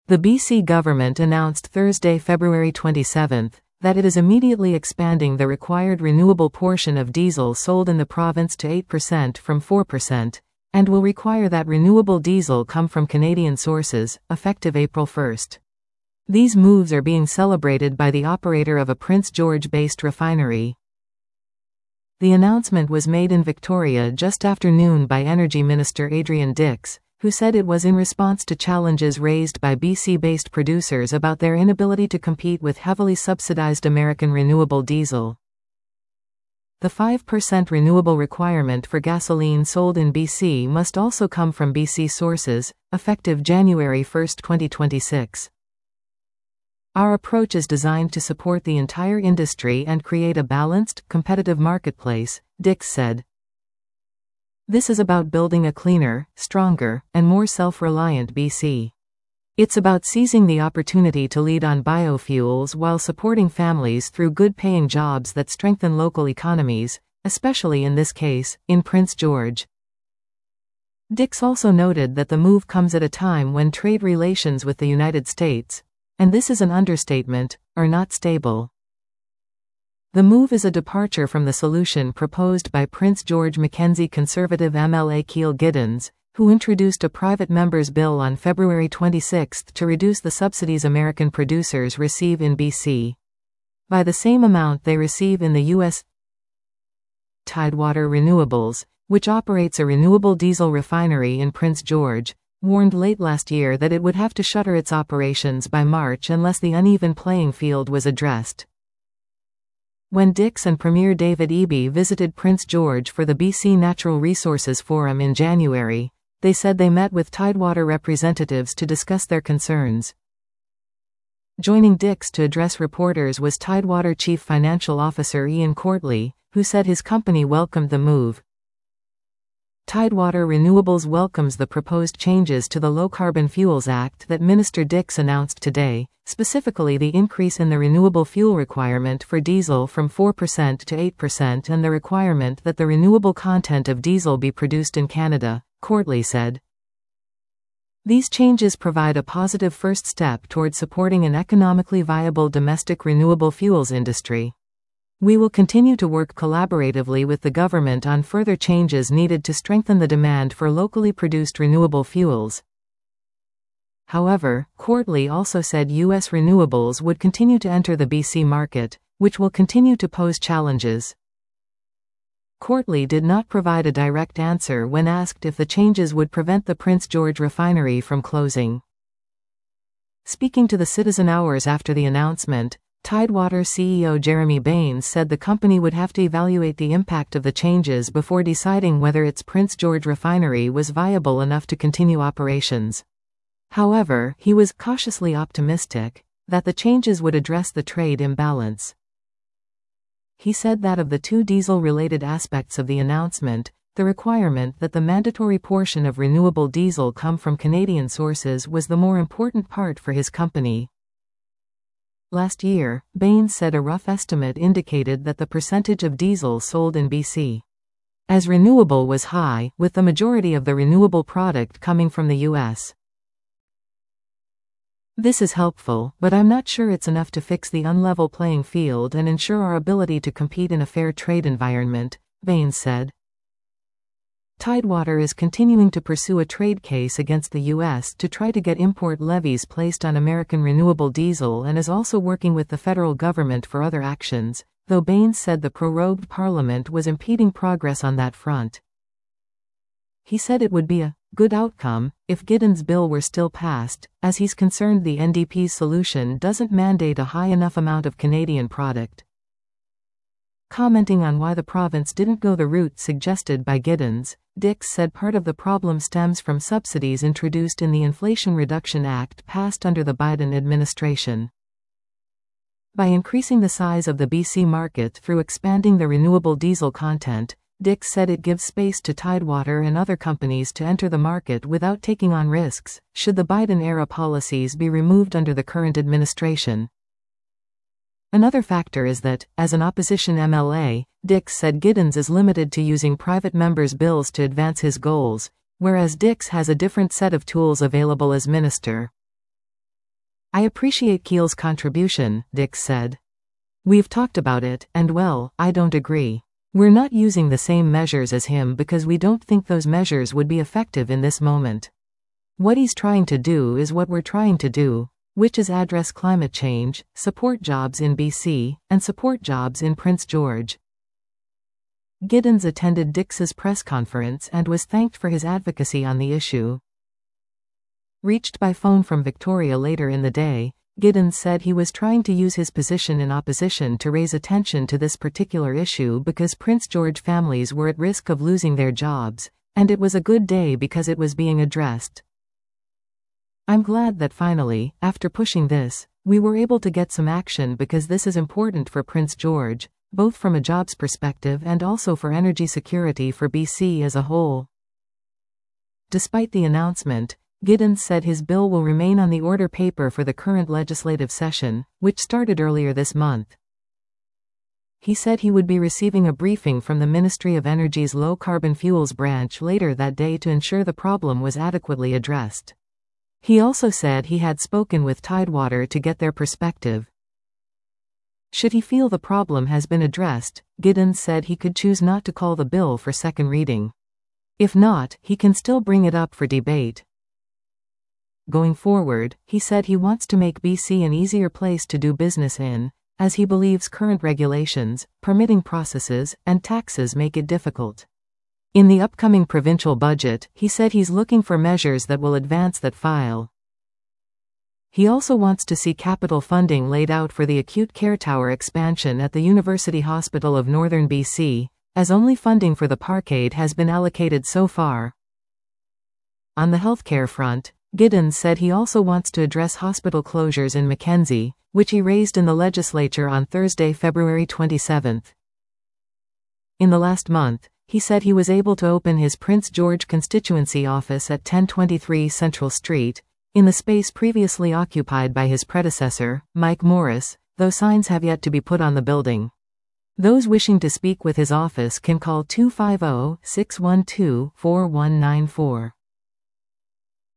The BC government announced Thursday, February 27, that it is immediately expanding the required renewable portion of diesel sold in the province to 8% from 4%, and will require that renewable diesel come from Canadian sources, effective April 1. These moves are being celebrated by the operator of a Prince George-based refinery. The announcement was made in Victoria just after noon by Energy Minister Adrian Dix, who said it was in response to challenges raised by BC-based producers about their inability to compete with heavily subsidized American renewable diesel. The 5% renewable requirement for gasoline sold in BC must also come from BC sources, effective January 1, 2026. Our approach is designed to support the entire industry and create a balanced, competitive marketplace, Dix said. This is about building a cleaner, stronger, and more self-reliant BC. It's about seizing the opportunity to lead on biofuels while supporting families through good-paying jobs that strengthen local economies, especially in this case, in Prince George. Dix also noted that the move comes at a time when trade relations with the United States, and this is an understatement, are not stable. The move is a departure from the solution proposed by Prince George Mackenzie Conservative MLA Keel Giddens, who introduced a private member's bill on February 26 to reduce the subsidies American producers receive in BC by the same amount they receive in the U.S. Tidewater Renewables, which operates a renewable diesel refinery in Prince George, warned late last year that it would have to shutter its operations by March unless the uneven playing field was addressed. When Dix and Premier David Eby visited Prince George for the BC Natural Resources Forum in January, they said they met with Tidewater representatives to discuss their concerns. Joining Dix to address reporters was Tidewater Chief Financial Officer Ian Courtley, who said his company welcomed the move. Tidewater Renewables welcomes the proposed changes to the Low Carbon Fuels Act that Minister Dix announced today, specifically the increase in the renewable fuel requirement for diesel from 4% to 8% and the requirement that the renewable content of diesel be produced in Canada, Courtley said. These changes provide a positive first step toward supporting an economically viable domestic renewable fuels industry. We will continue to work collaboratively with the government on further changes needed to strengthen the demand for locally produced renewable fuels. However, Courtley also said U.S. renewables would continue to enter the BC market, which will continue to pose challenges. Courtley did not provide a direct answer when asked if the changes would prevent the Prince George refinery from closing. Speaking to the Citizen hours after the announcement, Tidewater CEO Jeremy Baines said the company would have to evaluate the impact of the changes before deciding whether its Prince George refinery was viable enough to continue operations. However, he was cautiously optimistic that the changes would address the trade imbalance. He said that of the two diesel-related aspects of the announcement, the requirement that the mandatory portion of renewable diesel come from Canadian sources was the more important part for his company. Last year, Baines said a rough estimate indicated that the percentage of diesel sold in BC as renewable was high, with the majority of the renewable product coming from the U.S. This is helpful, but I'm not sure it's enough to fix the unlevel playing field and ensure our ability to compete in a fair trade environment, Baines said. Tidewater is continuing to pursue a trade case against the U.S. to try to get import levies placed on American renewable diesel and is also working with the federal government for other actions, though Baines said the prorogued parliament was impeding progress on that front. He said it would be a good outcome if Giddens' bill were still passed, as he's concerned the NDP's solution doesn't mandate a high enough amount of Canadian product. Commenting on why the province didn't go the route suggested by Giddens, Dix said part of the problem stems from subsidies introduced in the Inflation Reduction Act passed under the Biden administration. By increasing the size of the BC market through expanding the renewable diesel content, Dix said it gives space to Tidewater and other companies to enter the market without taking on risks, should the Biden-era policies be removed under the current administration. Another factor is that, as an opposition MLA, Dix said Giddens is limited to using private members' bills to advance his goals, whereas Dix has a different set of tools available as minister. I appreciate Keel's contribution, Dix said. We've talked about it, and well, I don't agree. We're not using the same measures as him because we don't think those measures would be effective in this moment. What he's trying to do is what we're trying to do, which is address climate change, support jobs in BC, and support jobs in Prince George. Giddens attended Dix's press conference and was thanked for his advocacy on the issue. Reached by phone from Victoria later in the day, Giddens said he was trying to use his position in opposition to raise attention to this particular issue because Prince George families were at risk of losing their jobs, and it was a good day because it was being addressed. I'm glad that finally, after pushing this, we were able to get some action because this is important for Prince George, both from a jobs perspective and also for energy security for BC as a whole. Despite the announcement, Giddens said his bill will remain on the order paper for the current legislative session, which started earlier this month. He said he would be receiving a briefing from the Ministry of Energy's Low Carbon Fuels branch later that day to ensure the problem was adequately addressed. He also said he had spoken with Tidewater to get their perspective. Should he feel the problem has been addressed, Giddens said he could choose not to call the bill for second reading. If not, he can still bring it up for debate. Going forward, he said he wants to make BC an easier place to do business in, as he believes current regulations, permitting processes, and taxes make it difficult. In the upcoming provincial budget, he said he's looking for measures that will advance that file. He also wants to see capital funding laid out for the acute care tower expansion at the University Hospital of Northern BC, as only funding for the parkade has been allocated so far. On the healthcare front, Giddens said he also wants to address hospital closures in Mackenzie, which he raised in the legislature on Thursday, February 27. In the last month, he said he was able to open his Prince George constituency office at 1023 Central Street, in the space previously occupied by his predecessor, Mike Morris, though signs have yet to be put on the building. Those wishing to speak with his office can call 250-612-4194.